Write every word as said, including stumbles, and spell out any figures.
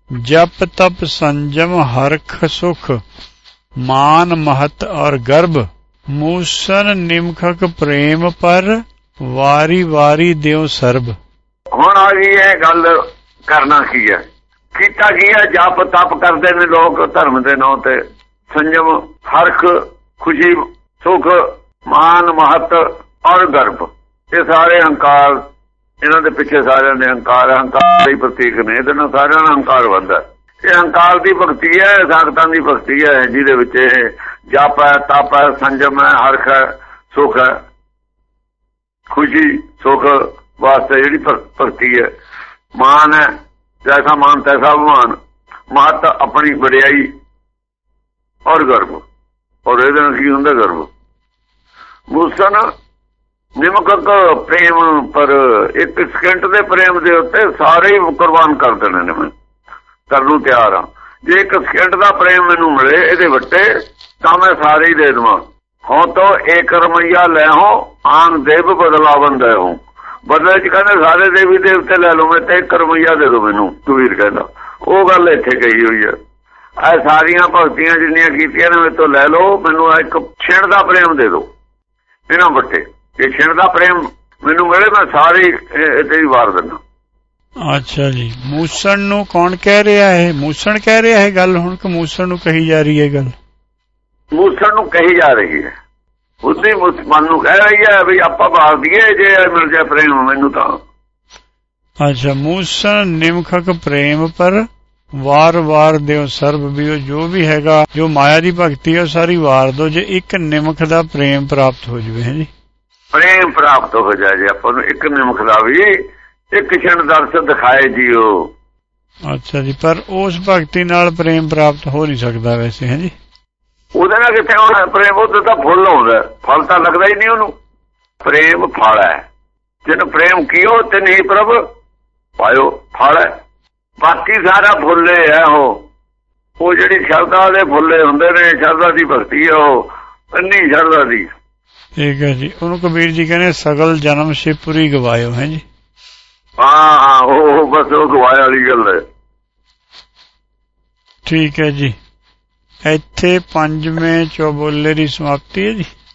जप तप संजम हरख सुख मान महत और गर्भ मूसन निमखक प्रेम पर वारी वारी देव सर्ब। हुण आ गई है गल करना की है, कीता की है। जप तप करते ने लोग धर्म के नाम ते, संजम हरख खुशी सुख मान महत और गर्भ, ये सारे अहंकार, इन्हां दे पिछे सारे ने अहंकार अहंकार दे प्रतीक ने, इहदे नाल सारिआं दा अहंकार बनदा। ये अहंकार की भगती है, साधकां की भगती है, जिहदे विच जप है तप है संजम है हरख है सुख है, खुशी सुख वास्ते जिहड़ी भगती है। मान है, जैसा मान तैसा अभिमान, महत अपनी वडियाई और गर्भ, और इहदे नाल की हुंदा गर्भ। मूसन निमकक प्रेम पर, एक सेकंड दे प्रेम दे उत्ते सारे ही कुर्बान कर देने ने, मैं करन नूं तैयार हाँ। जे एक सेकंड दा प्रेम मैनूं मिले इहदे वट्टे तां मैं सारे ही दे देवां। हों तो एक रमैया लै हो आन देव बदलावन दे हो, बदले च कहंदे सारे देवी देवते लै लो, मैं ते एक रमैया दे दो मैनूं, कबीर कहंदा। ओह गल इत्थे कही हुई है। ऐ सारियां भगतियां जिन्नियां कीतियां ने मेरे तो लै लो, मैनूं एक छिण दा प्रेम दे दो इन्हां वट्टे। जे छिण दा प्रेम मैनूं मिले मैं सारे इत्ते ही वार दिना। अच्छा जी, मूसण नूं कौन कह रहा है? मूसण कह रहा है गल हुण कि मूसण नूं कही जा रही है गल? मूसण नूं कही जा रही है, बुद्धि मन नूं कह रही है भी आपां भाग दीए जे मिल जाए प्रेम मैनूं तां। अच्छा, मूसण निमखक प्रेम पर वार वार देव सर्ब, भी जो भी हैगा जो माया की भगती है सारी वार दो जे एक निमख दा प्रेम प्राप्त हो जाए। है जी, प्रेम प्राप्त हो जाए जी आपां नूं, एक निमख दा भी एक क्षण दर्श दिखाए जीओ। अच्छा जी, पर उस भगती नाल प्रेम प्राप्त हो नहीं सकता वैसे। है जी, ਉਹਦੇ ਨਾਲ किथे होना प्रेम? ਉਹਦੇ ਤਾਂ फुल आउंदा, फल ਤਾਂ लगदा ही नहीं ਉਹਨੂੰ। प्रेम फल है, जिन प्रेम कियो तिन ही प्रभ पायो फल है। बाकी सारा फुल्ले है, वो जिहड़ी शरदा दे फुल्ले हुंदे ने, शरदा दी भगती है वो इन्नी शरदा दी। ठीक है जी, ਉਹਨੂੰ कबीर जी कहने सगल जन्म शिवपुरी गवायो। है जी, हाँ हाँ वो बस वो गवाए वाली गल है। ठीक है जी, ਇੱਥੇ ਪੰਜਵੇਂ ਚੌਬੋਲੇ ਦੀ ਸਮਾਪਤੀ ਹੈ ਜੀ।